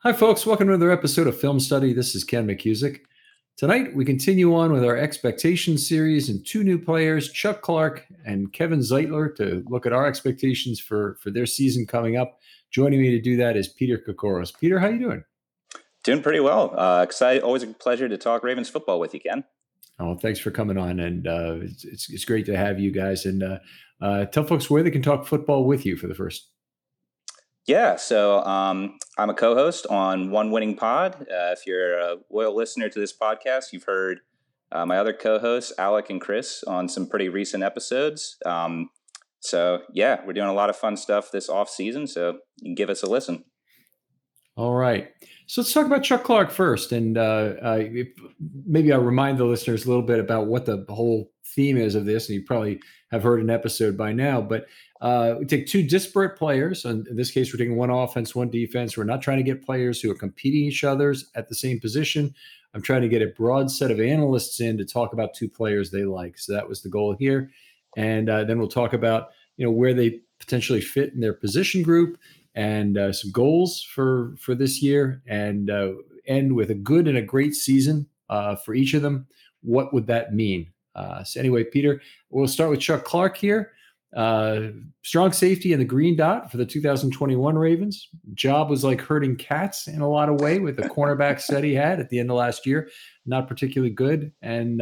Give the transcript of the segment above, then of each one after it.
Hi, folks. Welcome to another episode of Film Study. This is Ken McCusick. Tonight, we continue on with our expectations series and two new players, Chuck Clark and Kevin Zeitler, to look at our expectations for their season coming up. Joining me to do that is Peter Kokoros. Peter, how you doing? Doing pretty well. Excited. Always a pleasure to talk Ravens football with you, Ken. Oh, thanks for coming on, and it's great to have you guys. And tell folks where they can talk football with you for the first. Yeah, so I'm a co-host on One Winning Pod. If you're a loyal listener to this podcast, you've heard my other co-hosts, Alec and Chris, on some pretty recent episodes. So yeah, we're doing a lot of fun stuff this off season, so you can give us a listen. All right. So let's talk about Chuck Clark first. And maybe I'll remind the listeners a little bit about what the whole theme is of this. And you probably have heard an episode by now. But we take two disparate players. And in this case, we're taking one offense, one defense. We're not trying to get players who are competing each other's at the same position. I'm trying to get a broad set of analysts in to talk about two players they like. So that was the goal here. And then we'll talk about where they potentially fit in their position group, and some goals for this year, and end with a good and a great season for each of them. What would that mean? So anyway, Peter, we'll start with Chuck Clark here. Strong safety in the green dot for the 2021 Ravens. Job was like herding cats in a lot of way with the cornerback set he had at the end of last year. Not particularly good. And,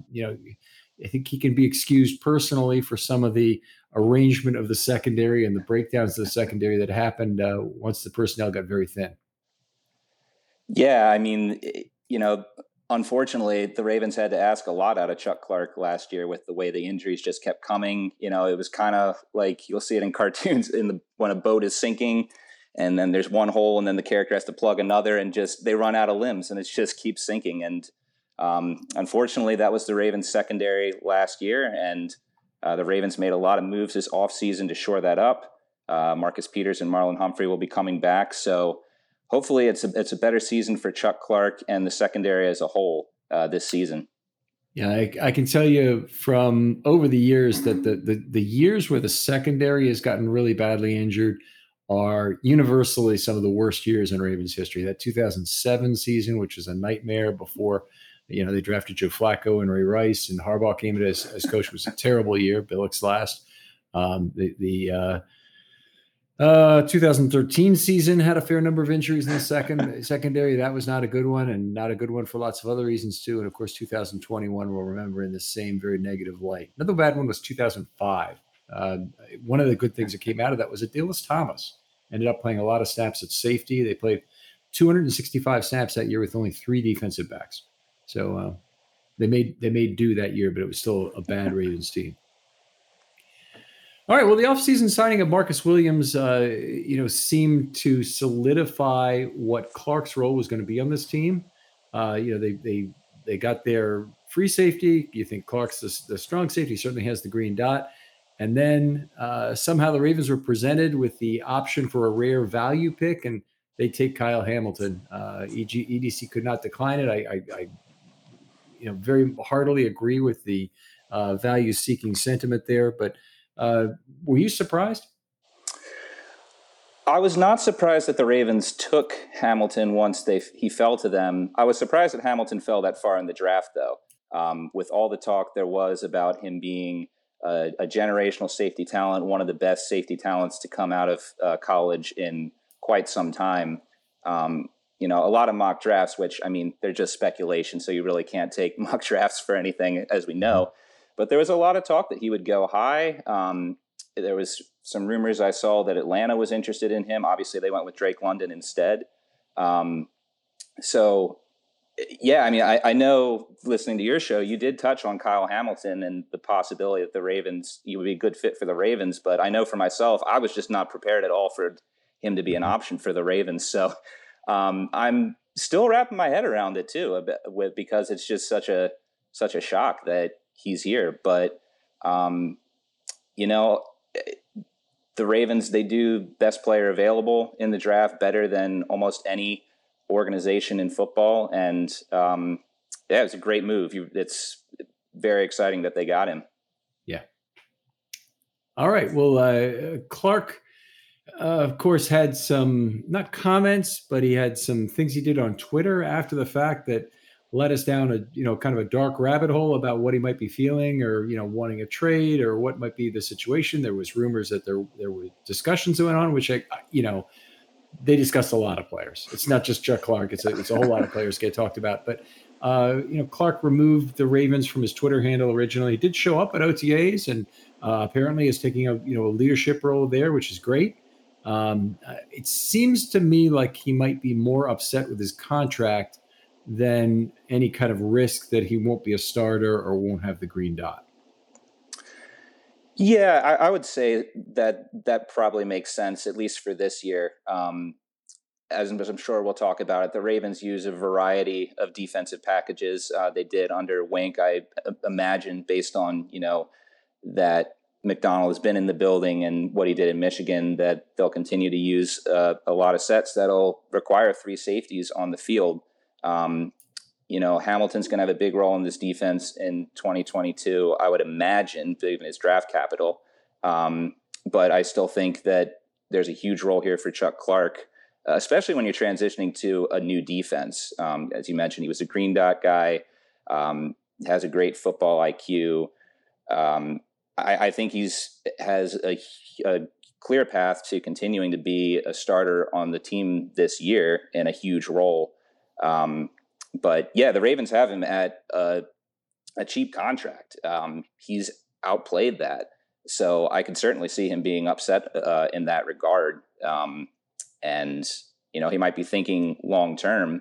I think he can be excused personally for some of the arrangement of the secondary and the breakdowns of the secondary that happened once the personnel got very thin. Yeah, I mean, unfortunately, the Ravens had to ask a lot out of Chuck Clark last year with the way the injuries just kept coming. It was kind of like you'll see it in cartoons when a boat is sinking and then there's one hole and then the character has to plug another and just they run out of limbs and it just keeps sinking. And unfortunately, that was the Ravens secondary last year. And the Ravens made a lot of moves this offseason to shore that up. Marcus Peters and Marlon Humphrey will be coming back. So hopefully it's a better season for Chuck Clark and the secondary as a whole this season. Yeah, I can tell you from over the years that the years where the secondary has gotten really badly injured are universally some of the worst years in Ravens history. That 2007 season, which was a nightmare before they drafted Joe Flacco and Ray Rice, and Harbaugh came in as coach, was a terrible year. Billick's last. The 2013 season had a fair number of injuries in the secondary. That was not a good one, and not a good one for lots of other reasons too. And of course, 2021 we'll remember in the same very negative light. Another bad one was 2005. One of the good things that came out of that was Adilus Thomas ended up playing a lot of snaps at safety. They played 265 snaps that year with only 3 defensive backs. So they made do that year, but it was still a bad Ravens team. All right. Well, the offseason signing of Marcus Williams, seemed to solidify what Clark's role was going to be on this team. They got their free safety. You think Clark's the strong safety? He certainly has the green dot. And then somehow the Ravens were presented with the option for a rare value pick, and they take Kyle Hamilton. EDC could not decline it. I very heartily agree with the value-seeking sentiment there. But were you surprised? I was not surprised that the Ravens took Hamilton once he fell to them. I was surprised that Hamilton fell that far in the draft, though. With all the talk there was about him being a generational safety talent, one of the best safety talents to come out of college in quite some time. A lot of mock drafts, which, I mean, they're just speculation, so you really can't take mock drafts for anything, as we know. But there was a lot of talk that he would go high. There was some rumors I saw that Atlanta was interested in him. Obviously, they went with Drake London instead. So, yeah, I mean, I know listening to your show, you did touch on Kyle Hamilton and the possibility that he would be a good fit for the Ravens. But I know for myself, I was just not prepared at all for him to be an option for the Ravens. So I'm still wrapping my head around it too, because it's just such a shock that he's here. But the Ravens, they do best player available in the draft better than almost any organization in football. And it was a great move. It's very exciting that they got him. Yeah. All right. Well, Clark, Of course, had some not comments, but he had some things he did on Twitter after the fact that led us down a kind of a dark rabbit hole about what he might be feeling, or wanting a trade, or what might be the situation. There was rumors that there were discussions going on, which they discussed a lot of players. It's not just Chuck Clark. It's a whole lot of players get talked about. But Clark removed the Ravens from his Twitter handle originally. He did show up at OTAs, and apparently is taking a leadership role there, which is great. It seems to me like he might be more upset with his contract than any kind of risk that he won't be a starter or won't have the green dot. Yeah, I would say that probably makes sense, at least for this year. As I'm sure we'll talk about it, the Ravens use a variety of defensive packages. They did under Wink, I imagine, based on that McDonald has been in the building and what he did in Michigan, that they'll continue to use a lot of sets that'll require 3 safeties on the field. Hamilton's going to have a big role in this defense in 2022, I would imagine, given his draft capital. But I still think that there's a huge role here for Chuck Clark, especially when you're transitioning to a new defense. As you mentioned, he was a green dot guy, has a great football IQ. I think has a clear path to continuing to be a starter on the team this year in a huge role. But yeah, the Ravens have him at a cheap contract. He's outplayed that. So I can certainly see him being upset in that regard. And he might be thinking long term,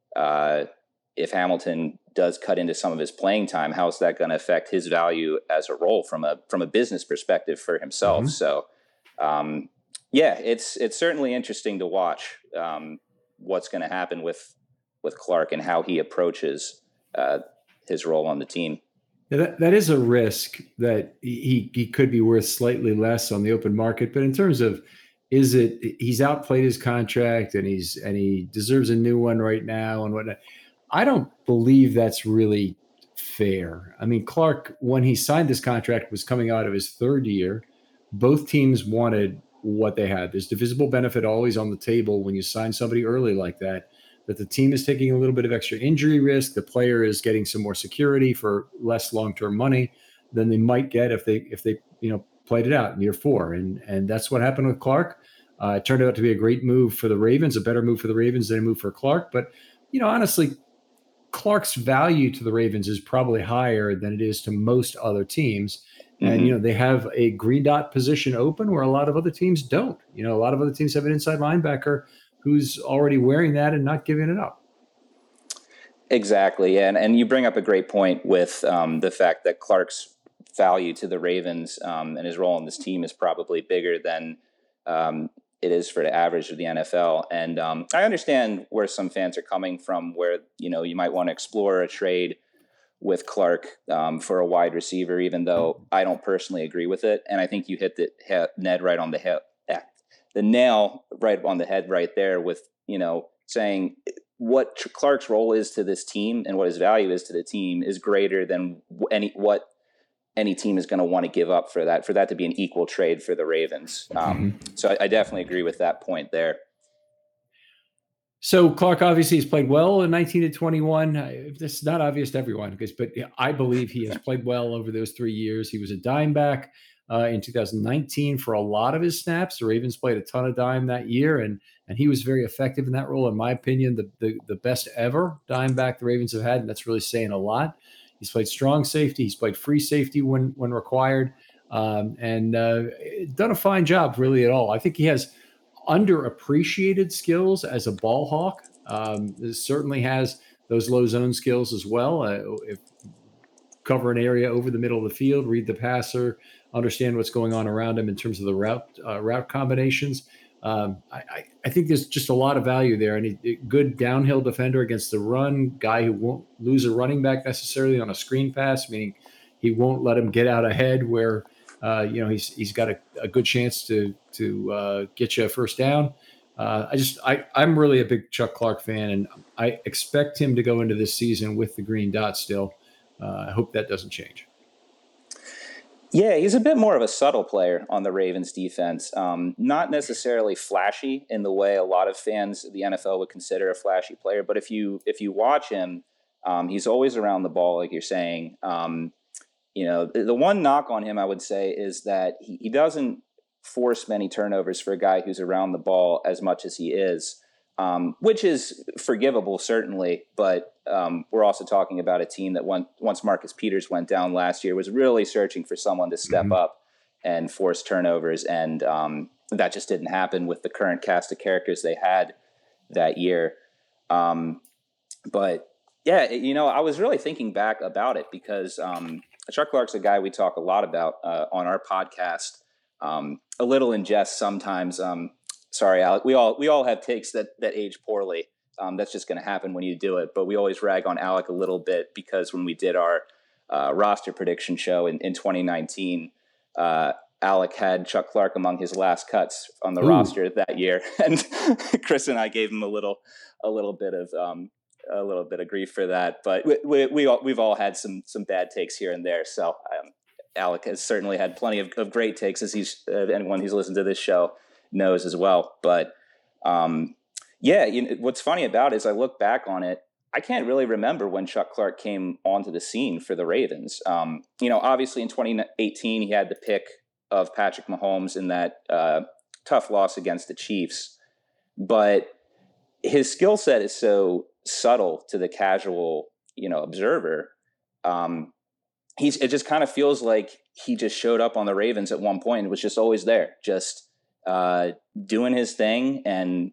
if Hamilton does cut into some of his playing time, how's that going to affect his value as a role from a business perspective for himself? Mm-hmm. So, it's certainly interesting to watch what's going to happen with Clark and how he approaches his role on the team. Yeah, that is a risk that he could be worth slightly less on the open market. But in terms of, he's outplayed his contract and he deserves a new one right now and whatnot. I don't believe that's really fair. I mean, Clark, when he signed this contract, was coming out of his 3rd year. Both teams wanted what they had. There's divisible benefit always on the table when you sign somebody early like that the team is taking a little bit of extra injury risk. The player is getting some more security for less long-term money than they might get if they played it out in year 4. And that's what happened with Clark. It turned out to be a great move for the Ravens, a better move for the Ravens than a move for Clark. But, honestly, Clark's value to the Ravens is probably higher than it is to most other teams. And, mm-hmm. They have a green dot position open where a lot of other teams don't. A lot of other teams have an inside linebacker who's already wearing that and not giving it up. Exactly. And you bring up a great point with the fact that Clark's value to the Ravens and his role in this team is probably bigger than it is for the average of the NFL. And I understand where some fans are coming from, where, you might want to explore a trade with Clark for a wide receiver, even though I don't personally agree with it. And I think you hit Ned right on the head. The nail right on the head right there with, saying what Clark's role is to this team and what his value is to the team is greater than what any team is going to want to give up for that to be an equal trade for the Ravens. So I definitely agree with that point there. So Clark obviously has played well in 19 to 21. This is not obvious to everyone, but I believe he has played well over those 3 years. He was a dime back in 2019 for a lot of his snaps. The Ravens played a ton of dime that year, and he was very effective in that role. In my opinion, the best ever dime back the Ravens have had, and that's really saying a lot. He's played strong safety. He's played free safety when required, and done a fine job really at all. I think he has underappreciated skills as a ball hawk. Certainly has those low zone skills as well. If cover an area over the middle of the field, read the passer, understand what's going on around him in terms of the route combinations. I think there's just a lot of value there, and a good downhill defender against the run, guy who won't lose a running back necessarily on a screen pass, meaning he won't let him get out ahead where he's got a good chance to get you a first down. I'm really a big Chuck Clark fan, and I expect him to go into this season with the green dot still. I hope that doesn't change. Yeah, he's a bit more of a subtle player on the Ravens defense. Not necessarily flashy in the way a lot of fans of the NFL would consider a flashy player, but if you watch him, he's always around the ball, like you're saying. The one knock on him, I would say, is that he doesn't force many turnovers for a guy who's around the ball as much as he is, which is forgivable, certainly. But we're also talking about a team that once Marcus Peters went down last year was really searching for someone to step up and force turnovers. And that just didn't happen with the current cast of characters they had that year. But yeah, I was really thinking back about it because Chuck Clark's a guy we talk a lot about on our podcast, a little in jest sometimes. Sorry, Alec. We all have takes that age poorly. That's just going to happen when you do it. But we always rag on Alec a little bit because when we did our roster prediction show in 2019, Alec had Chuck Clark among his last cuts on the roster that year, and Chris and I gave him a little bit of grief for that. But we've all had some bad takes here and there. So Alec has certainly had plenty of great takes, as anyone who's listened to this show knows as well. But what's funny about it is I look back on it, I can't really remember when Chuck Clark came onto the scene for the Ravens. Obviously in 2018 he had the pick of Patrick Mahomes in that tough loss against the Chiefs, but his skill set is so subtle to the casual observer. It just kind of feels like he just showed up on the Ravens at one point and was just always there, just doing his thing and,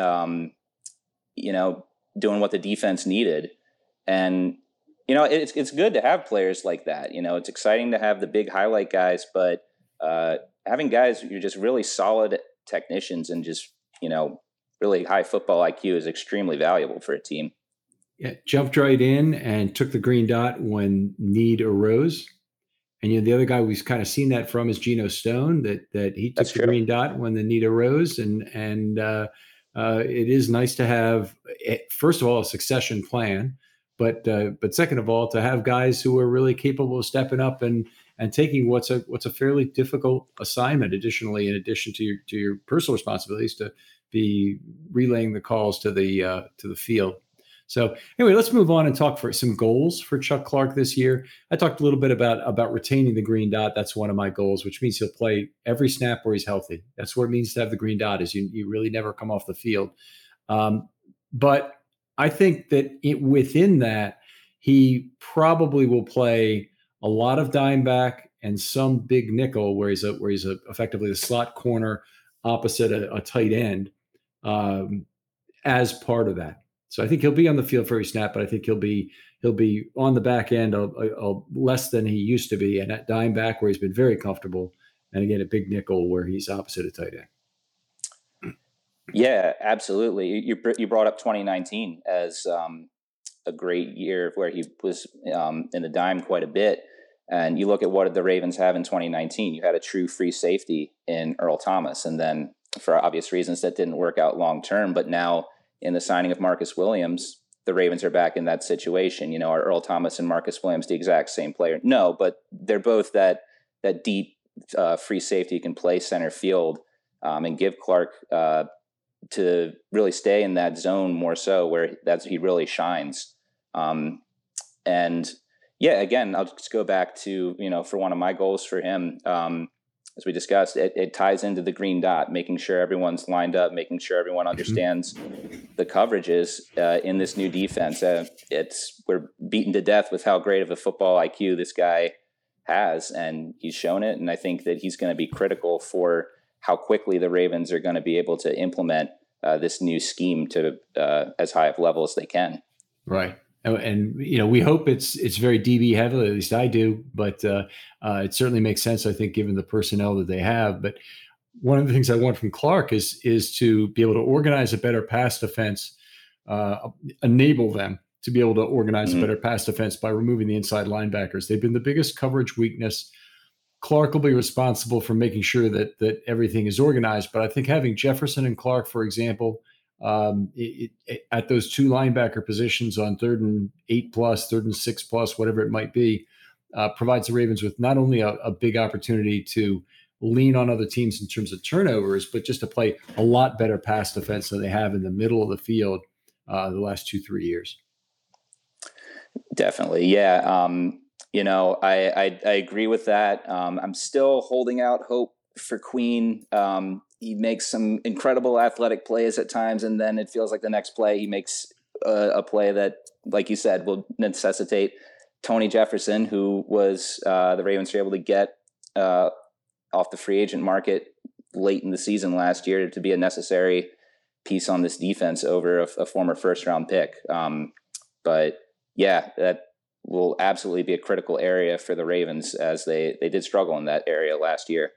doing what the defense needed. And, it's good to have players like that. It's exciting to have the big highlight guys, but having guys who are just really solid technicians and just, really high football IQ is extremely valuable for a team. Yeah, jumped right in and took the green dot when need arose. And the other guy we've kind of seen that from is Geno Stone, that he took the green dot when the need arose. And it is nice to have, first of all, a succession plan, but second of all, to have guys who are really capable of stepping up and taking what's a fairly difficult assignment. Additionally, in addition to your personal responsibilities, to be relaying the calls to the field. So anyway, let's move on and talk for some goals for Chuck Clark this year. I talked a little bit about retaining the green dot. That's one of my goals, which means he'll play every snap where he's healthy. That's what it means to have the green dot, is you really never come off the field. But I think that within that, he probably will play a lot of dime back and some big nickel where he's effectively the slot corner opposite a tight end as part of that. So I think he'll be on the field for every snap, but I think he'll be on the back end less than he used to be, and at dime back where he's been very comfortable, and again a big nickel where he's opposite a tight end. Yeah, absolutely. You brought up 2019 as a great year where he was in the dime quite a bit, and you look at what did the Ravens have in 2019. You had a true free safety in Earl Thomas, and then for obvious reasons that didn't work out long term, but now in the signing of Marcus Williams, the Ravens are back in that situation. Are Earl Thomas and Marcus Williams the exact same player? No, but they're both that deep free safety, can play center field and give Clark to really stay in that zone more so where he really shines. And yeah, again, I'll just go back to, for one of my goals for him, as we discussed, it ties into the green dot, making sure everyone's lined up, making sure everyone understands the coverages in this new defense. We're beaten to death with how great of a football IQ this guy has, and he's shown it. And I think that he's going to be critical for how quickly the Ravens are going to be able to implement this new scheme to as high of level as they can. Right. And we hope it's very DB heavy, at least I do, but it certainly makes sense, I think, given the personnel that they have. But one of the things I want from Clark is to be able to organize a better pass defense, enable them to be able to organize a better pass defense by removing the inside linebackers. They've been the biggest coverage weakness. Clark will be responsible for making sure that everything is organized. But I think having Jefferson and Clark, for example, at those two linebacker positions on 3rd and 8+, 3rd and 6+, whatever it might be, provides the Ravens with not only a big opportunity to lean on other teams in terms of turnovers, but just to play a lot better pass defense than they have in the middle of the field the last 2-3 years. Definitely. Yeah. I agree with that. I'm still holding out hope for Queen. He makes some incredible athletic plays at times, and then it feels like the next play he makes a play that, like you said, will necessitate Tony Jefferson, who was the Ravens were able to get off the free agent market late in the season last year to be a necessary piece on this defense over a former first-round pick. But yeah, that will absolutely be a critical area for the Ravens, as they did struggle in that area last year.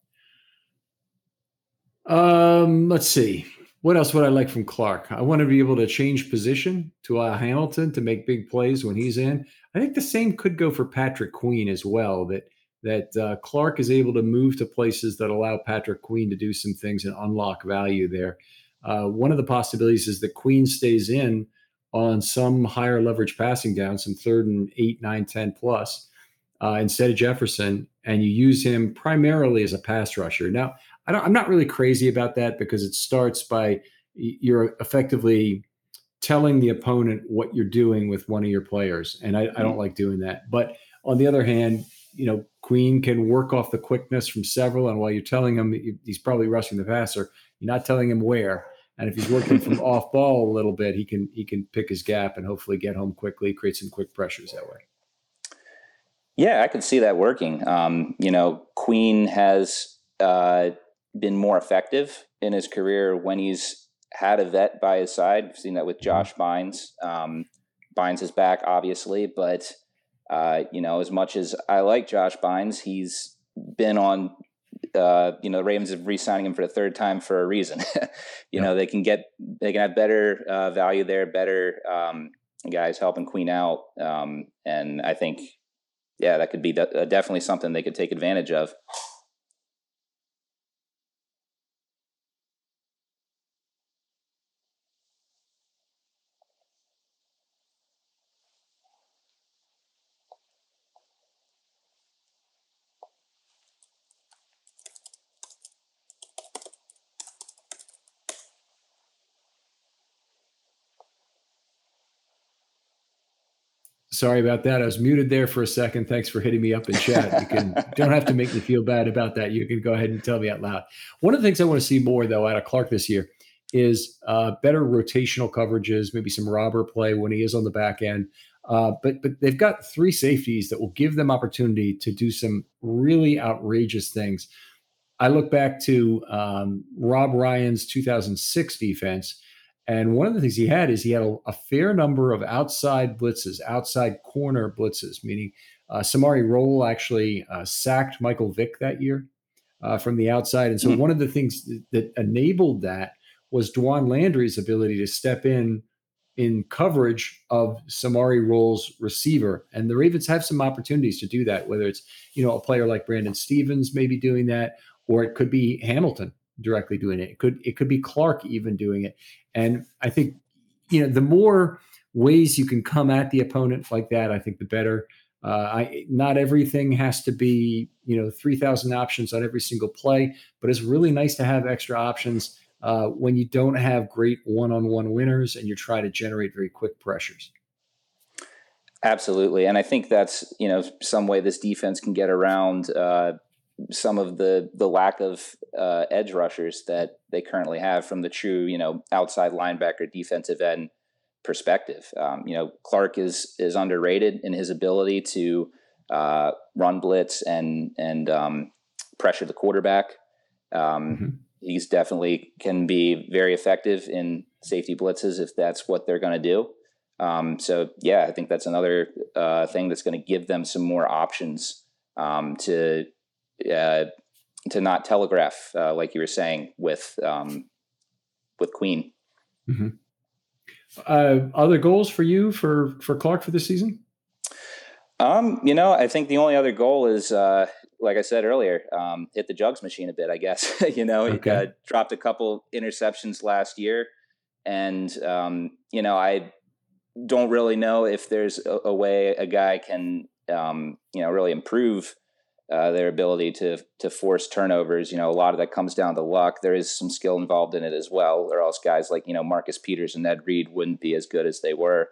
Let's see. What else would I like from Clark? I want to be able to change position to Hamilton to make big plays when he's in. I think the same could go for Patrick Queen as well, that Clark is able to move to places that allow Patrick Queen to do some things and unlock value there. One of the possibilities is that Queen stays in on some higher leverage passing down, some 3rd and 8, 9, 10 plus, instead of Jefferson, and you use him primarily as a pass rusher. Now, I'm not really crazy about that, because it starts by you're effectively telling the opponent what you're doing with one of your players, and I don't like doing that. But on the other hand, Queen can work off the quickness from several, and while you're telling him he's probably rushing the passer, you're not telling him where. And if he's working from off ball a little bit, he can pick his gap and hopefully get home quickly, create some quick pressures that way. Yeah, I could see that working. Queen has been more effective in his career when he's had a vet by his side. We've seen that with Josh Bynes. Bynes is back, obviously, but as much as I like Josh Bynes, he's been on. The Ravens are re-signing him for the 3rd time for a reason. They can have better value there, better guys helping Queen out, and I think, that could be definitely something they could take advantage of. Sorry about that. I was muted there for a second. Thanks for hitting me up in chat. You don't have to make me feel bad about that. You can go ahead and tell me out loud. One of the things I want to see more, though, out of Clark this year is better rotational coverages, maybe some robber play when he is on the back end. But they've got 3 safeties that will give them opportunity to do some really outrageous things. I look back to Rob Ryan's 2006 defense. And one of the things he had a fair number of outside blitzes, outside corner blitzes, meaning Samari Rolle actually sacked Michael Vick that year from the outside. And so one of the things that enabled that was Dwan Landry's ability to step in coverage of Samari Rolle's receiver. And the Ravens have some opportunities to do that, whether it's, a player like Brandon Stevens maybe doing that, or it could be Hamilton directly doing it. It could be Clark even doing it. And I think, the more ways you can come at the opponent like that, I think the better. Not everything has to be, 3,000 options on every single play, but it's really nice to have extra options when you don't have great one-on-one winners and you're trying to generate very quick pressures. Absolutely. And I think that's, some way this defense can get around some of the lack of edge rushers that they currently have from the true, outside linebacker defensive end perspective. Clark is underrated in his ability to run blitz and pressure the quarterback. He's definitely can be very effective in safety blitzes if that's what they're going to do. I think that's another thing that's going to give them some more options to not telegraph, like you were saying with Queen. Mm-hmm. Other goals for you for Clark for this season? I think the only other goal is, like I said earlier, hit the jugs machine a bit, I guess. He dropped a couple interceptions last year, and I don't really know if there's a way a guy can really improve their ability to force turnovers. A lot of that comes down to luck. There is some skill involved in it as well, or else guys like, Marcus Peters and Ned Reed wouldn't be as good as they were.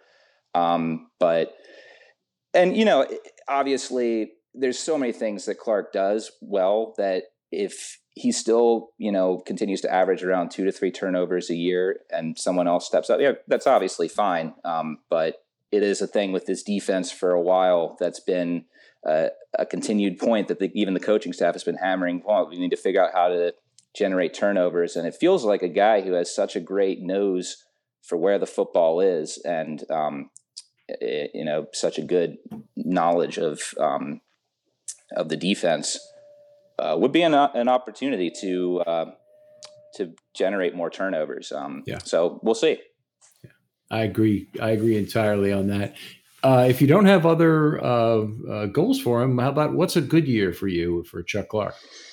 Obviously there's so many things that Clark does well that if he still, continues to average around 2 to 3 turnovers a year and someone else steps up, yeah, that's obviously fine. But it is a thing with this defense for a while that's been a continued point that even the coaching staff has been hammering. Well, we need to figure out how to generate turnovers. And it feels like a guy who has such a great nose for where the football is and, such a good knowledge of the defense would be an opportunity to generate more turnovers. So we'll see. Yeah. I agree entirely on that. If you don't have other goals for him, how about what's a good year for you for Chuck Clark?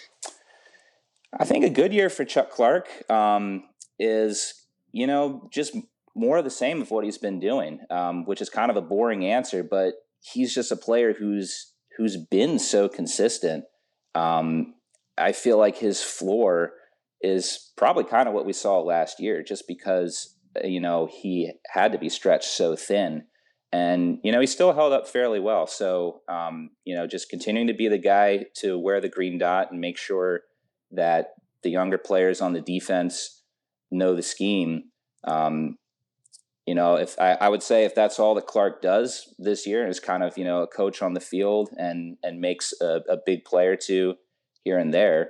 I think a good year for Chuck Clark is, just more of the same of what he's been doing, which is kind of a boring answer, but he's just a player who's been so consistent. I feel like his floor is probably kind of what we saw last year, just because, he had to be stretched so thin. And, he still held up fairly well. So, just continuing to be the guy to wear the green dot and make sure that the younger players on the defense know the scheme. If I would say if that's all that Clark does this year is kind of, a coach on the field and makes a big play or two here and there,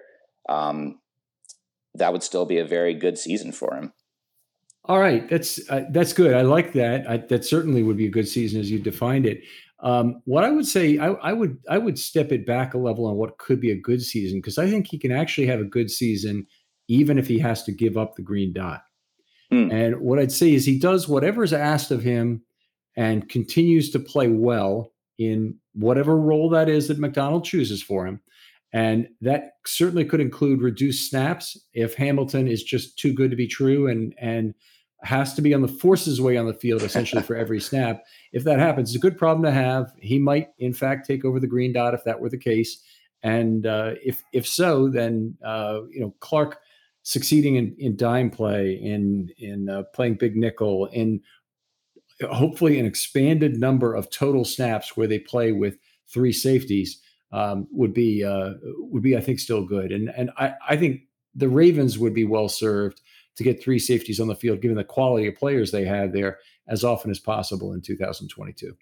that would still be a very good season for him. All right. That's good. I like that. That certainly would be a good season as you defined it. What I would say, I would step it back a level on what could be a good season, because I think he can actually have a good season even if he has to give up the green dot. And what I'd say is he does whatever is asked of him and continues to play well in whatever role that is that McDonald chooses for him. And that certainly could include reduced snaps if Hamilton is just too good to be true and has to be on the forces way on the field essentially for every snap. If that happens, it's a good problem to have. He might, in fact, take over the green dot if that were the case. And if so, then Clark succeeding in dime play, in playing big nickel, in hopefully an expanded number of total snaps where they play with 3 safeties would be I think still good. And I think the Ravens would be well served to get 3 safeties on the field, given the quality of players they have there, as often as possible in 2022.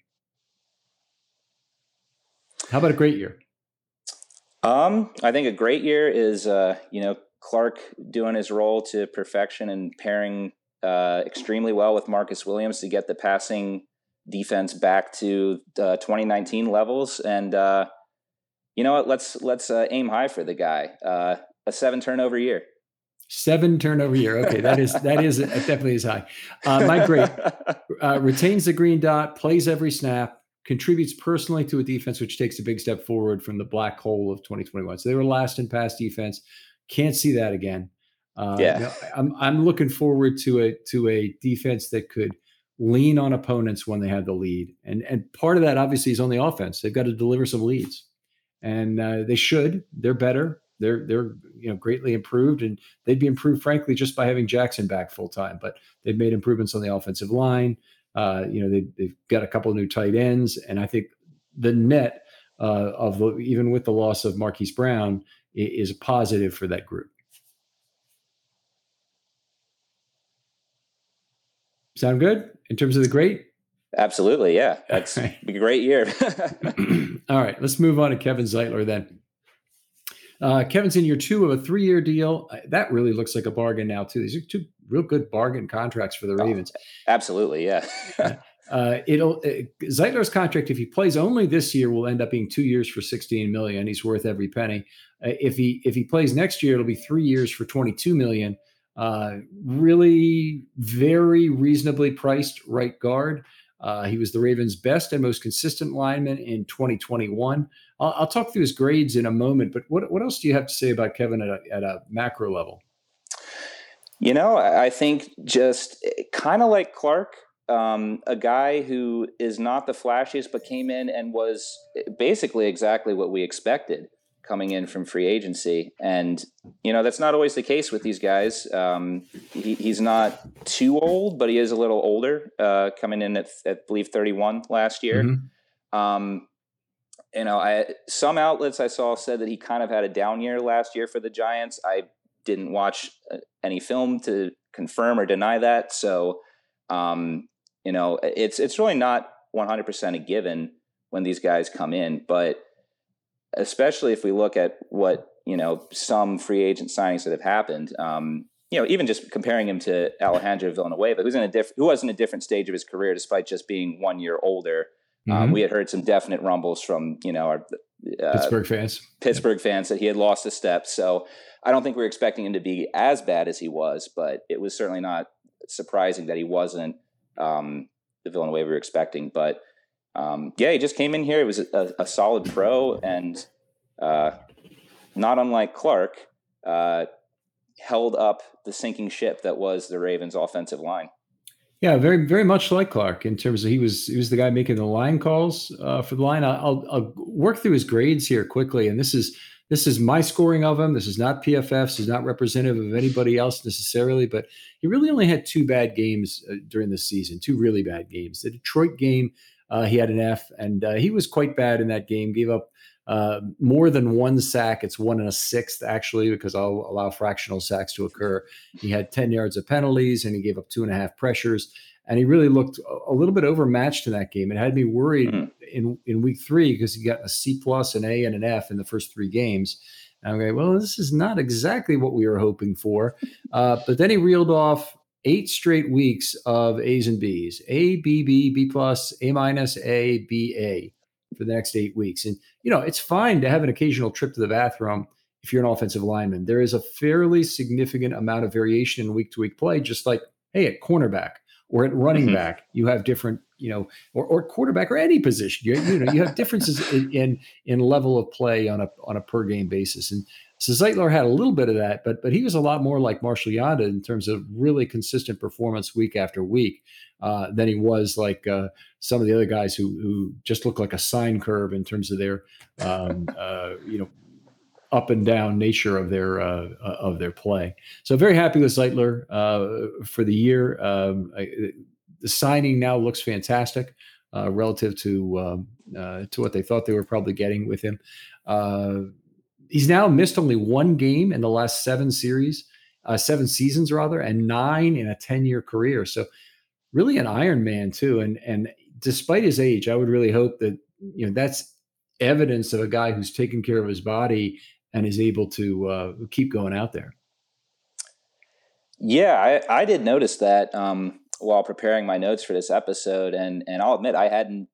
How about a great year? I think a great year is, Clark doing his role to perfection and pairing extremely well with Marcus Williams to get the passing defense back to 2019 levels. And you know what? Let's aim high for the guy. A 7 turnover year. 7 turnover year. Okay, that is definitely is high. Mike Great retains the green dot, plays every snap, contributes personally to a defense which takes a big step forward from the black hole of 2021. So they were last in pass defense. Can't see that again. I'm looking forward to a defense that could lean on opponents when they have the lead, and part of that obviously is on the offense. They've got to deliver some leads, and they should. They're better. They're greatly improved, and they'd be improved frankly just by having Jackson back full time. But they've made improvements on the offensive line. They've got a couple of new tight ends, and I think the net even with the loss of Marquise Brown is a positive for that group. Sound good in terms of the great? Absolutely, yeah. That's a great year. All right, let's move on to Kevin Zeitler then. Kevin's in year 2 of a 3-year deal. That really looks like a bargain now, too. These are 2 real good bargain contracts for the Ravens. Absolutely, yeah. Zeitler's contract, if he plays only this year, will end up being 2 years for $16 million. He's worth every penny. If he plays next year, it'll be 3 years for $22 million. Really very reasonably priced right guard. He was the Ravens' best and most consistent lineman in 2021. I'll talk through his grades in a moment, but what else do you have to say about Kevin at a macro level? I think just kind of like Clark, a guy who is not the flashiest, but came in and was basically exactly what we expected coming in from free agency. And, that's not always the case with these guys. He's not too old, but he is a little older, coming in at I believe 31 last year. Mm-hmm. Some outlets I saw said that he kind of had a down year last year for the Giants. I didn't watch any film to confirm or deny that. So, it's really not 100% a given when these guys come in, but especially if we look at what, some free agent signings that have happened, even just comparing him to Alejandro Villanueva, who was in a different stage of his career, despite just being 1 year older. Mm-hmm. We had heard some definite rumbles from, our Pittsburgh fans that he had lost a step. So I don't think we were expecting him to be as bad as he was, but it was certainly not surprising that he wasn't the Villanueva we were expecting. But he just came in here. It was a solid pro, and not unlike Clark, held up the sinking ship that was the Ravens' offensive line. Yeah, very, very much like Clark in terms of he was the guy making the line calls for the line. I'll work through his grades here quickly, and this is my scoring of him. This is not PFF. This is not representative of anybody else necessarily, but he really only had 2 bad games during the season, 2 really bad games. The Detroit game, he had an F, and he was quite bad in that game. Gave up more than 1 sack. It's 1 1/6 actually, because I'll allow fractional sacks to occur. He had 10 yards of penalties, and he gave up 2.5 pressures. And he really looked a little bit overmatched in that game. It had me worried in week 3 because he got a C+, an A, and an F in the first 3 games. And I'm going, well, this is not exactly what we were hoping for. But then he reeled off 8 straight weeks of A's and B's: A, B, B, B+, A-, A, B, A, for the next 8 weeks. And, it's fine to have an occasional trip to the bathroom if you're an offensive lineman. There is a fairly significant amount of variation in week-to-week play, just like, hey, at cornerback or at running back, you have different, or quarterback or any position. You have differences in level of play on a per game basis. And so Zeitler had a little bit of that, but he was a lot more like Marshall Yanda in terms of really consistent performance week after week than he was like some of the other guys who just look like a sine curve in terms of their up and down nature of their play. So very happy with Zeitler for the year. The signing now looks fantastic relative to what they thought they were probably getting with him. He's now missed only 1 game in the last 7 seasons, and 9 in a 10-year career. So really an Iron Man too. And despite his age, I would really hope that, that's evidence of a guy who's taking care of his body and is able to keep going out there. Yeah, I did notice that while preparing my notes for this episode, and I'll admit I hadn't.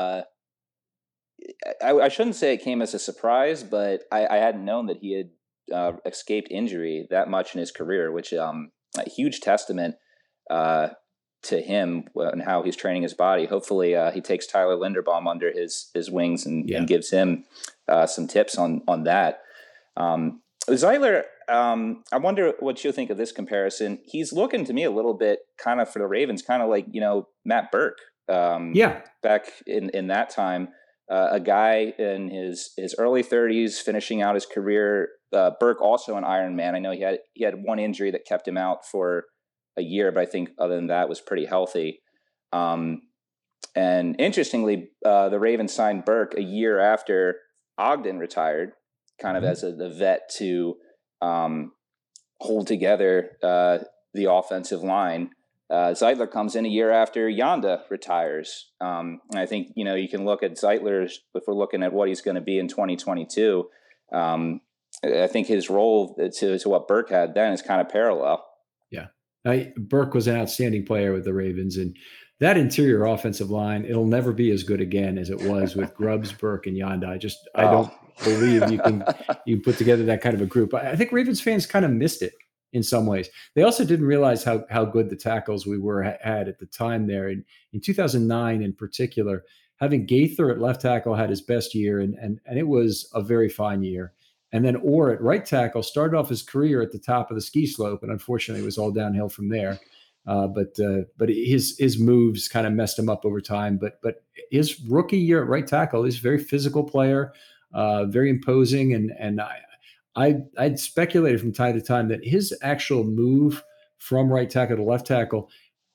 I shouldn't say it came as a surprise, but I hadn't known that he had escaped injury that much in his career, which a huge testament to him and how he's training his body. Hopefully, he takes Tyler Linderbaum under his wings and gives him some tips on that. Zeitler, I wonder what you think of this comparison. He's looking to me a little bit kind of for the Ravens, kind of like, Matt Burke. Back in that time, a guy in his early 30s, finishing out his career. Burke also an Iron Man. I know he had 1 injury that kept him out for a year, but I think other than that was pretty healthy. And interestingly, the Ravens signed Burke a year after Ogden retired, kind of as the vet to hold together the offensive line. Zeitler comes in a year after Yanda retires. And I think, you can look at Zeitler, if we're looking at what he's going to be in 2022, I think his role to what Burke had then is kind of parallel. Yeah. Burke was an outstanding player with the Ravens, and that interior offensive line, it'll never be as good again as it was with Grubbs, Burke, and Yanda. I don't believe you can put together that kind of a group. I think Ravens fans kind of missed it in some ways. They also didn't realize how good the tackles we had at the time there. In 2009 in particular, having Gaither at left tackle had his best year, and it was a very fine year. And then Orr at right tackle started off his career at the top of the ski slope, and unfortunately it was all downhill from there. But his moves kind of messed him up over time. But his rookie year at right tackle, he's a very physical player, very imposing, and I'd speculated from time to time that his actual move from right tackle to left tackle,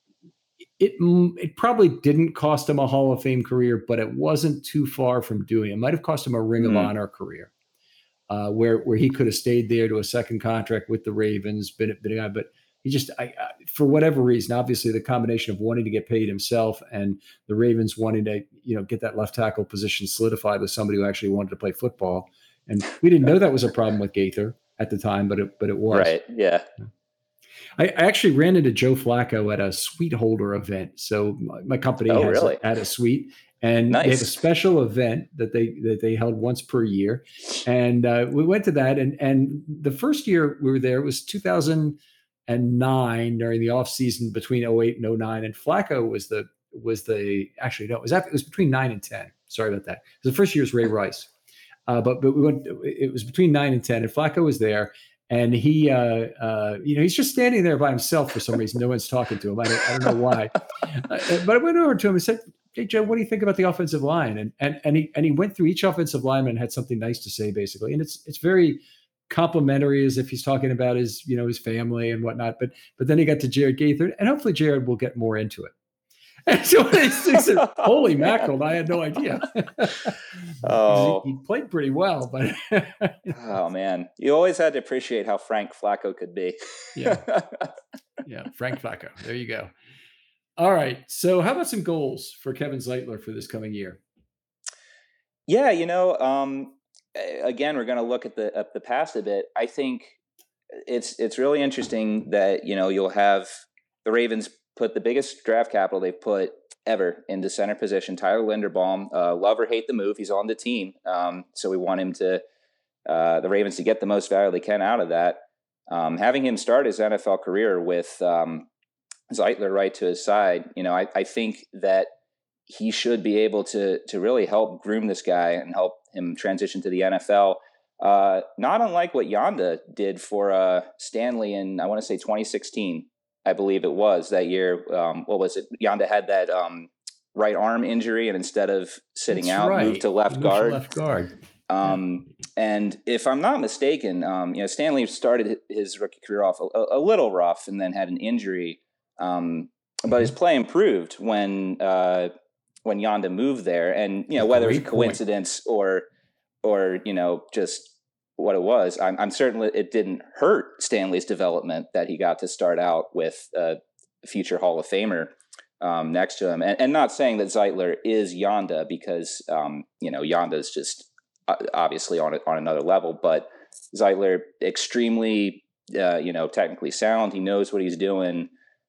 it probably didn't cost him a Hall of Fame career, but it wasn't too far from doing it. It might have cost him a Ring of Honor career, where he could have stayed there to a second contract with the Ravens, but he just, for whatever reason, obviously the combination of wanting to get paid himself and the Ravens wanting to, get that left tackle position solidified with somebody who actually wanted to play football. And we didn't know that was a problem with Gaither at the time, but it was. Right. Yeah. I actually ran into Joe Flacco at a suite holder event. So my company had a suite, and they had a special event that they held once per year. And we went to that. And the first year we were there, it was 2009 during the off season between 08 and 09. And Flacco was it was between 9 and 10. Sorry about that. The first year was Ray Rice. But we went, it was between 9 and 10, and Flacco was there. And he, he's just standing there by himself for some reason. No one's talking to him. I don't know why. But I went over to him and said, "Hey, Joe, what do you think about the offensive line?" And he went through each offensive lineman and had something nice to say, basically. And it's very complimentary, as if he's talking about his family and whatnot. But then he got to Jared Gaither, and hopefully Jared will get more into it. And so he said, "Holy mackerel! I had no idea." He played pretty well, but oh man, you always had to appreciate how frank Flacco could be. yeah, Frank Flacco. There you go. All right. So, how about some goals for Kevin Zeitler for this coming year? Yeah, again, we're going to look at the past a bit. I think it's really interesting that you'll have the Ravens put the biggest draft capital they've put ever into center position. Tyler Linderbaum, love or hate the move, he's on the team. So we want him the Ravens to get the most value they can out of that. Having him start his NFL career with Zeitler right to his side, I think that he should be able to really help groom this guy and help him transition to the NFL. Not unlike what Yanda did for Stanley in, I want to say 2016. I believe it was that year. What was it? Yanda had that right arm injury, and instead of sitting moved to left guard. And if I'm not mistaken, Stanley started his rookie career off a little rough, and then had an injury. But his play improved when Yanda moved there, and whether it's a coincidence or just what it was, I'm certain it didn't hurt Stanley's development that he got to start out with a future Hall of Famer next to him. And not saying that Zeitler is Yanda, because Yanda is just obviously on another level, but Zeitler extremely technically sound. He knows what he's doing.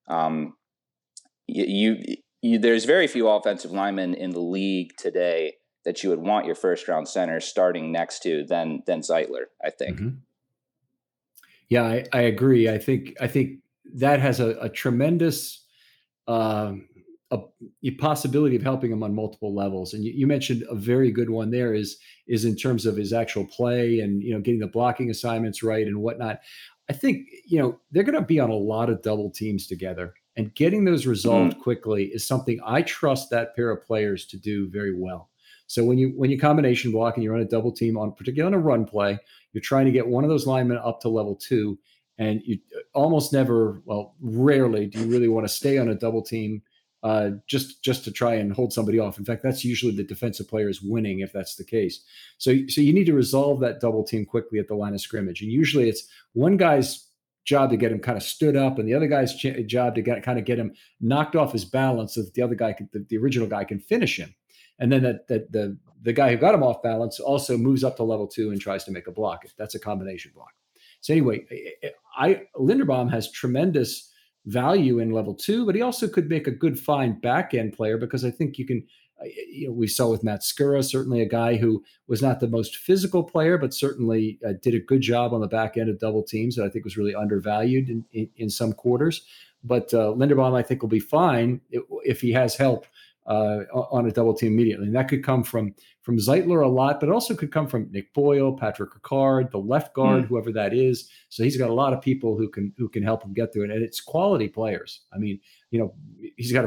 There's very few offensive linemen in the league today that you would want your first round center starting next to than Zeitler, I think. Mm-hmm. Yeah, I agree. I think that has a tremendous a possibility of helping him on multiple levels. And you mentioned a very good one there is in terms of his actual play and getting the blocking assignments right and whatnot. I think they're going to be on a lot of double teams together, and getting those resolved quickly is something I trust that pair of players to do very well. So when you combination block and you're on a double team, particularly on a run play, you're trying to get one of those linemen up to level 2, and you almost never, rarely do you really want to stay on a double team just to try and hold somebody off. In fact, that's usually the defensive players winning if that's the case. So you need to resolve that double team quickly at the line of scrimmage, and usually it's one guy's job to get him kind of stood up, and the other guy's job to get him knocked off his balance so that the other guy, the original guy, can finish him. And then the guy who got him off balance also moves up to level 2 and tries to make a block. That's a combination block. So anyway, Linderbaum has tremendous value in level 2, but he also could make a good fine back end player, because I think you can. We saw with Matt Skura, certainly a guy who was not the most physical player, but certainly did a good job on the back end of double teams that I think was really undervalued in some quarters. But Linderbaum, I think, will be fine if he has help on a double team immediately. And that could come from Zeitler a lot, but also could come from Nick Boyle, Patrick Ricard, the left guard, whoever that is. So he's got a lot of people who can help him get through it. And it's quality players. I mean, he's got a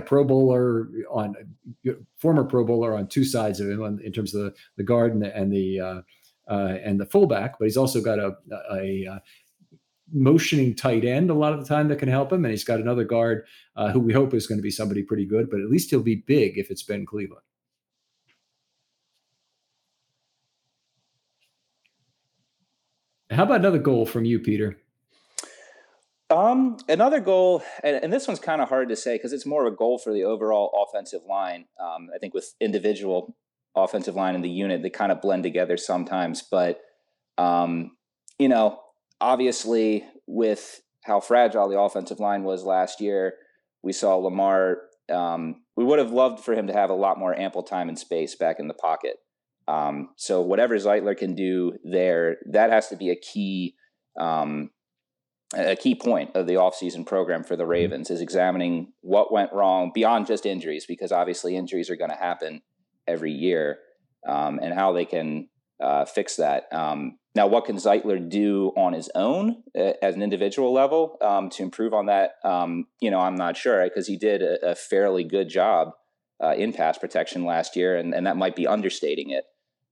former Pro Bowler on two sides of him in terms of the guard and the fullback, but he's also got a motioning tight end a lot of the time that can help him. And he's got another guard who we hope is going to be somebody pretty good, but at least he'll be big if it's Ben Cleveland. How about another goal from you, Peter? Another goal, and this one's kind of hard to say because it's more of a goal for the overall offensive line. I think with individual offensive line in the unit, they kind of blend together sometimes, but obviously, with how fragile the offensive line was last year, we saw Lamar. We would have loved for him to have a lot more ample time and space back in the pocket. So whatever Zeitler can do there, that has to be a key point of the offseason program for the Ravens, is examining what went wrong beyond just injuries, because obviously injuries are going to happen every year, and how they can fix that. Now, what can Zeitler do on his own as an individual level to improve on that? I'm not sure, because he did a fairly good job in pass protection last year, and that might be understating it.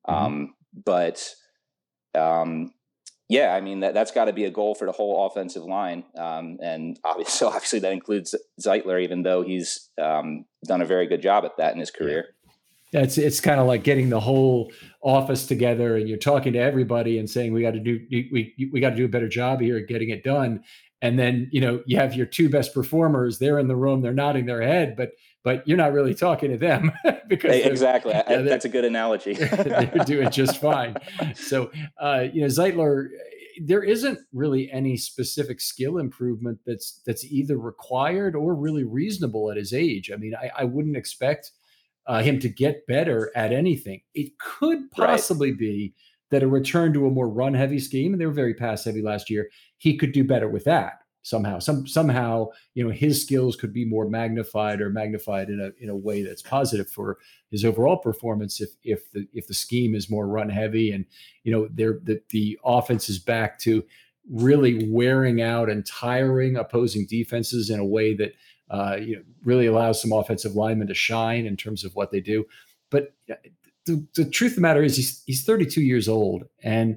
Yeah, I mean, that's got to be a goal for the whole offensive line. And obviously that includes Zeitler, even though he's done a very good job at that in his career. Yeah, it's kind of like getting the whole office together, and you're talking to everybody and saying we got to do a better job here at getting it done. And then you have your two best performers. They're in the room. They're nodding their head, but you're not really talking to them because exactly. That's a good analogy. They're doing just fine. So Zeitler, there isn't really any specific skill improvement that's either required or really reasonable at his age. I mean, I wouldn't expect him to get better at anything. It could possibly be that a return to a more run-heavy scheme, and they were very pass-heavy last year, he could do better with that somehow. Somehow, his skills could be more magnified in a way that's positive for his overall performance if the scheme is more run-heavy, and the offense is back to really wearing out and tiring opposing defenses in a way that really allows some offensive linemen to shine in terms of what they do. But the truth of the matter is he's 32 years old. And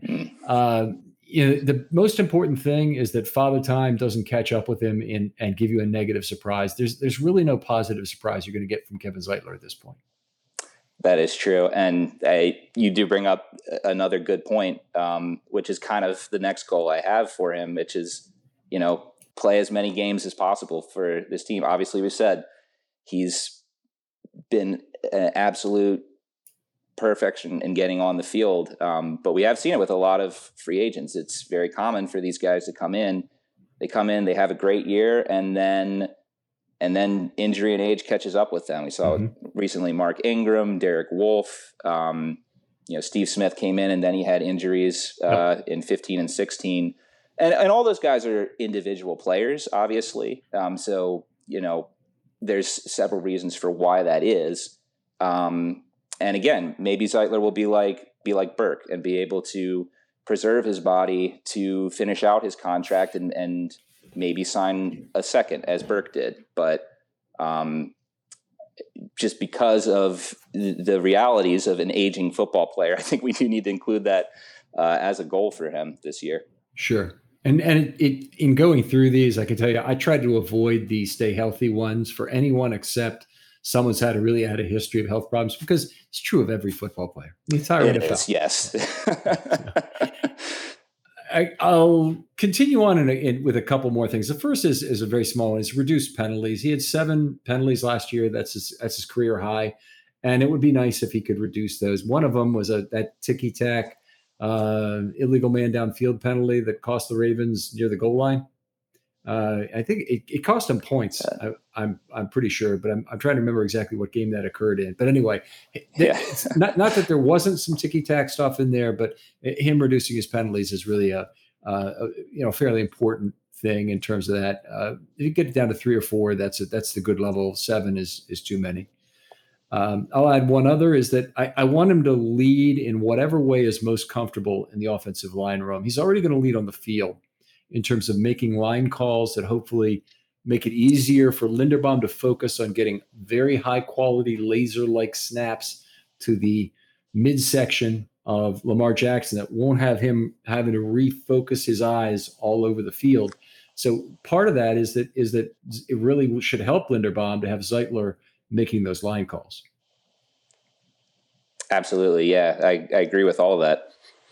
the most important thing is that Father Time doesn't catch up with him and give you a negative surprise. There's really no positive surprise you're going to get from Kevin Zeitler at this point. That is true. And you do bring up another good point, which is kind of the next goal I have for him, which is, play as many games as possible for this team. Obviously, we said he's been an absolute perfection in getting on the field. But we have seen it with a lot of free agents. It's very common for these guys to come in. They come in, they have a great year, and then injury and age catches up with them. We saw recently Mark Ingram, Derek Wolfe, Steve Smith came in and then he had injuries in 15 and 16. And all those guys are individual players, obviously. So there's several reasons for why that is. And again, maybe Zeitler will be like Burke and be able to preserve his body to finish out his contract and maybe sign a second, as Burke did. But just because of the realities of an aging football player, I think we do need to include that as a goal for him this year. Sure. And in going through these, I can tell you, I tried to avoid the stay healthy ones for anyone except someone's really had a history of health problems, because it's true of every football player. The entire NFL. Is, yes. I'll continue on with a couple more things. The first is a very small one. It's reduced penalties. He had 7 penalties last year. That's his career high. And it would be nice if he could reduce those. One of them was that ticky-tack illegal man downfield penalty that cost the Ravens near the goal line. I think it cost them points. I'm pretty sure, but I'm trying to remember exactly what game that occurred in. But anyway, it's not that there wasn't some ticky-tack stuff in there, but him reducing his penalties is really a fairly important thing in terms of that. If you get it down to 3 or 4, that's the good level. 7 is too many. I'll add one other is that I want him to lead in whatever way is most comfortable in the offensive line room. He's already going to lead on the field in terms of making line calls that hopefully make it easier for Linderbaum to focus on getting very high quality laser-like snaps to the midsection of Lamar Jackson that won't have him having to refocus his eyes all over the field. So part of that is that it really should help Linderbaum to have Zeitler making those line calls. Absolutely. Yeah, I agree with all of that.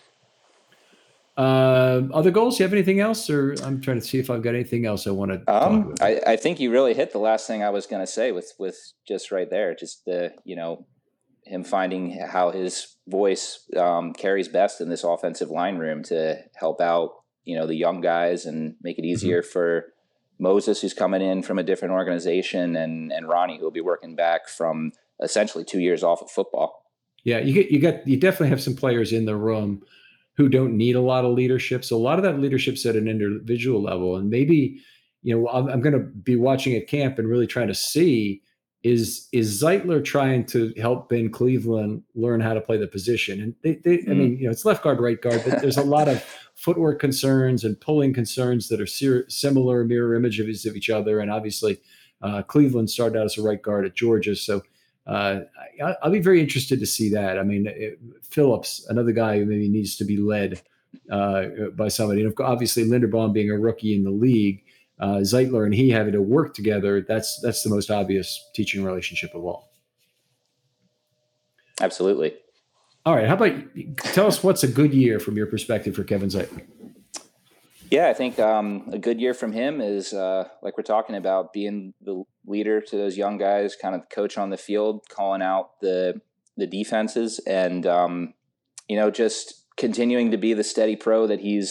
Other goals? You have anything else? Or I'm trying to see if I've got anything else I want to talk about. I think you really hit the last thing I was going to say with just right there. Just him finding how his voice carries best in this offensive line room to help out, the young guys and make it easier for Moses, who's coming in from a different organization, and Ronnie, who will be working back from essentially 2 years off of football. Yeah, you definitely have some players in the room who don't need a lot of leadership. So a lot of that leadership's at an individual level, and maybe I'm going to be watching at camp and really trying to see is Zeitler trying to help Ben Cleveland learn how to play the position, and I mean, it's left guard, right guard, but there's a lot of footwork concerns and pulling concerns that are similar mirror images of each other. And obviously Cleveland started out as a right guard at Georgia. So I'll be very interested to see that. I mean, Phillips, another guy who maybe needs to be led by somebody. And obviously Linderbaum being a rookie in the league, Zeitler and he having to work together, that's the most obvious teaching relationship of all. Absolutely. All right. How about tell us what's a good year from your perspective for Kevin Zeitler? Yeah, I think a good year from him is, like we're talking about, being the leader to those young guys, kind of coach on the field, calling out the defenses, and just continuing to be the steady pro that he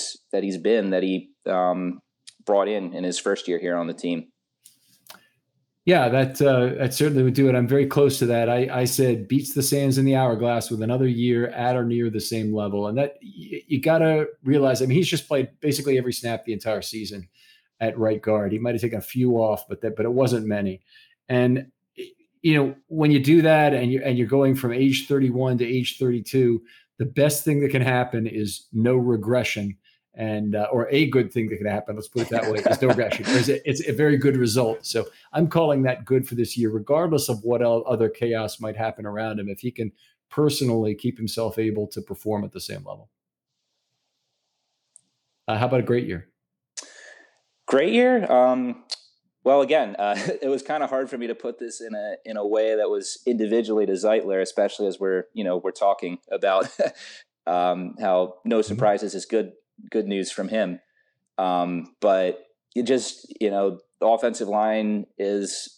brought in his first year here on the team. Yeah, that certainly would do it. I'm very close to that. I said beats the sands in the hourglass with another year at or near the same level. And that you got to realize, I mean, he's just played basically every snap the entire season at right guard. He might have taken a few off, but it wasn't many. And, when you do that and you're going from age 31 to age 32, the best thing that can happen is no regression. And or a good thing that can happen, let's put it that way, is no regression. It's a very good result. So I'm calling that good for this year, regardless of what other chaos might happen around him, if he can personally keep himself able to perform at the same level. How about a great year? Great year? Well, again, it was kind of hard for me to put this in a way that was individually to Zeitler, especially as we're talking about how no surprises is good news from him. But it just, the offensive line is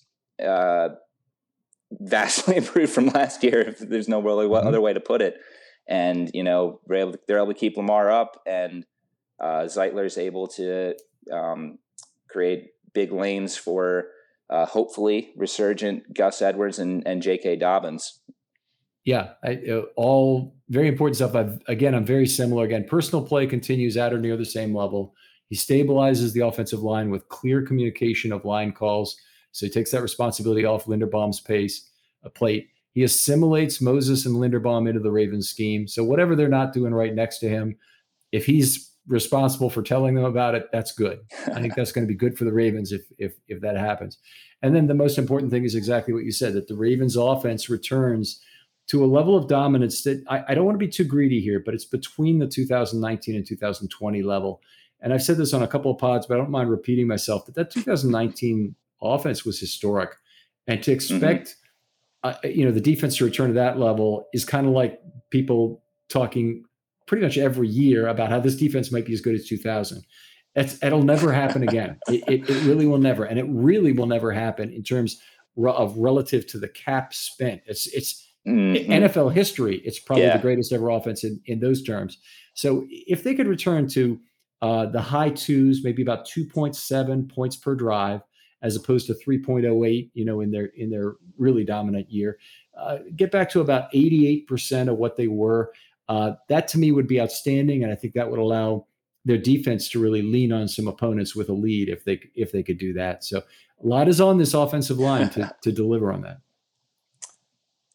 vastly improved from last year, if there's no really other way to put it. And, they're able to keep Lamar up, and Zeitler's able to create big lanes for hopefully resurgent Gus Edwards and J.K. Dobbins. Yeah, all very important stuff. I'm very similar. Again, personal play continues at or near the same level. He stabilizes the offensive line with clear communication of line calls. So he takes that responsibility off Linderbaum's plate. He assimilates Moses and Linderbaum into the Ravens scheme. So whatever they're not doing right next to him, if he's responsible for telling them about it, that's good. I think that's going to be good for the Ravens if that happens. And then the most important thing is exactly what you said, that the Ravens offense returns to a level of dominance that I don't want to be too greedy here, but it's between the 2019 and 2020 level. And I've said this on a couple of pods, but I don't mind repeating myself, that 2019 offense was historic. And to expect, the defense to return to that level is kind of like people talking pretty much every year about how this defense might be as good as 2000. It'll never happen again. It really will never. And it really will never happen in terms of relative to the cap spent. It's NFL history. It's probably the greatest ever offense in those terms. So if they could return to the high twos, maybe about 2.7 points per drive, as opposed to 3.08, in their really dominant year, get back to about 88% of what they were. That to me would be outstanding, and I think that would allow their defense to really lean on some opponents with a lead if they could do that. So a lot is on this offensive line to deliver on that.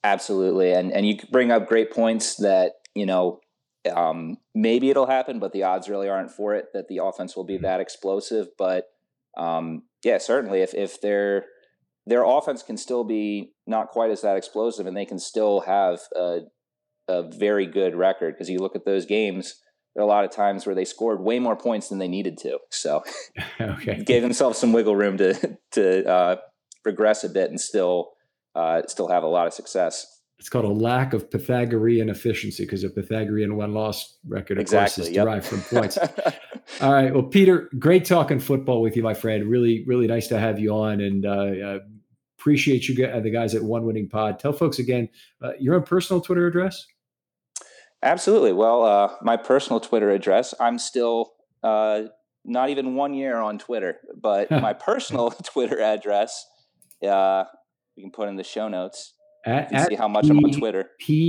Absolutely. And you bring up great points that, maybe it'll happen, but the odds really aren't for it that the offense will be that explosive. But yeah, certainly if their offense can still be not quite as that explosive, and they can still have a very good record, because you look at those games, there are a lot of times where they scored way more points than they needed to. So okay. Gave themselves some wiggle room to regress a bit and still have a lot of success. It's called a lack of Pythagorean efficiency, because a Pythagorean win-loss record, of course, is derived from points. All right. Well, Peter, great talking football with you, my friend. Really, really nice to have you on, and appreciate you, the guys at One Winning Pod. Tell folks again your own personal Twitter address. Absolutely. Well, my personal Twitter address, I'm still not even 1 year on Twitter, but my personal Twitter address, we can put in the show notes. You can see how much I'm on Twitter.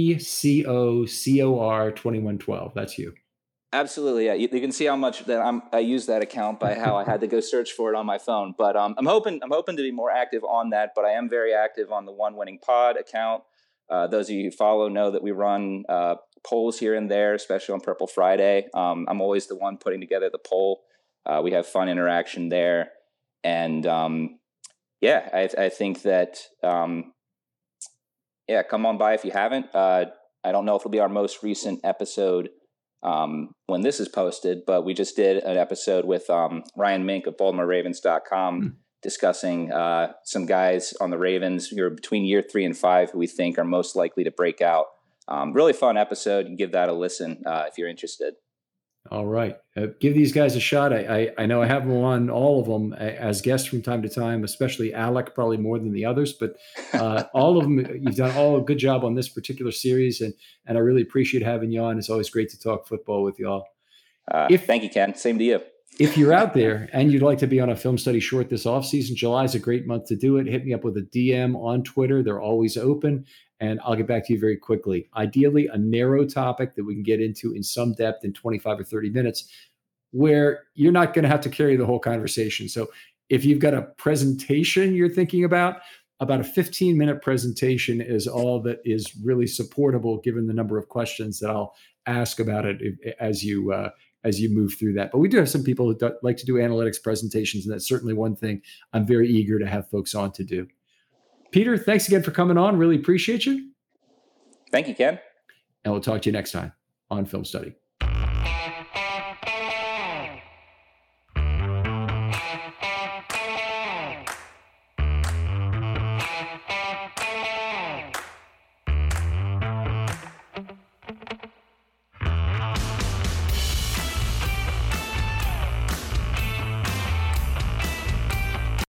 PCOCOR2112. That's you. Absolutely. Yeah. You can see how much that I use that account by how I had to go search for it on my phone. But I'm hoping to be more active on that. But I am very active on the One Winning Pod account. Those of you who follow know that we run polls here and there, especially on Purple Friday. I'm always the one putting together the poll. We have fun interaction there. And I think that, come on by if you haven't. I don't know if it'll be our most recent episode when this is posted, but we just did an episode with Ryan Mink of BaltimoreRavens.com discussing some guys on the Ravens who are between year 3 and 5 who we think are most likely to break out. Really fun episode. You can give that a listen if you're interested. All right. Give these guys a shot. I know I have them on, all of them, as guests from time to time, especially Alec, probably more than the others, but all of them, you've done all a good job on this particular series, and I really appreciate having you on. It's always great to talk football with y'all. Thank you, Ken. Same to you. If you're out there and you'd like to be on a Film Study Short this offseason, July is a great month to do it. Hit me up with a DM on Twitter. They're always open, and I'll get back to you very quickly. Ideally, a narrow topic that we can get into in some depth in 25 or 30 minutes, where you're not going to have to carry the whole conversation. So if you've got a presentation you're thinking about a 15-minute presentation is all that is really supportable, given the number of questions that I'll ask about it as you move through that. But we do have some people who like to do analytics presentations, and that's certainly one thing I'm very eager to have folks on to do. Peter, thanks again for coming on. Really appreciate you. Thank you, Ken. And we'll talk to you next time on Film Study.